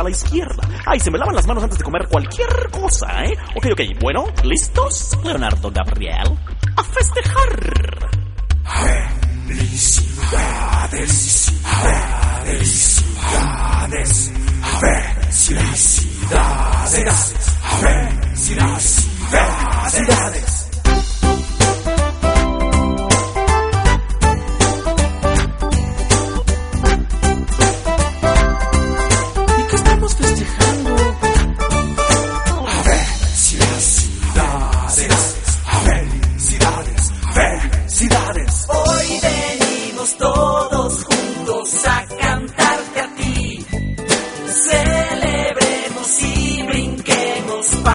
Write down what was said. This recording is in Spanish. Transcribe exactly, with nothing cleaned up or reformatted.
a la izquierda. Ay, se me lavan las manos antes de comer cualquier cosa, ¿eh? Ok, ok, bueno, ¿listos? Leonardo Gabriel, a festejar. Felicidades.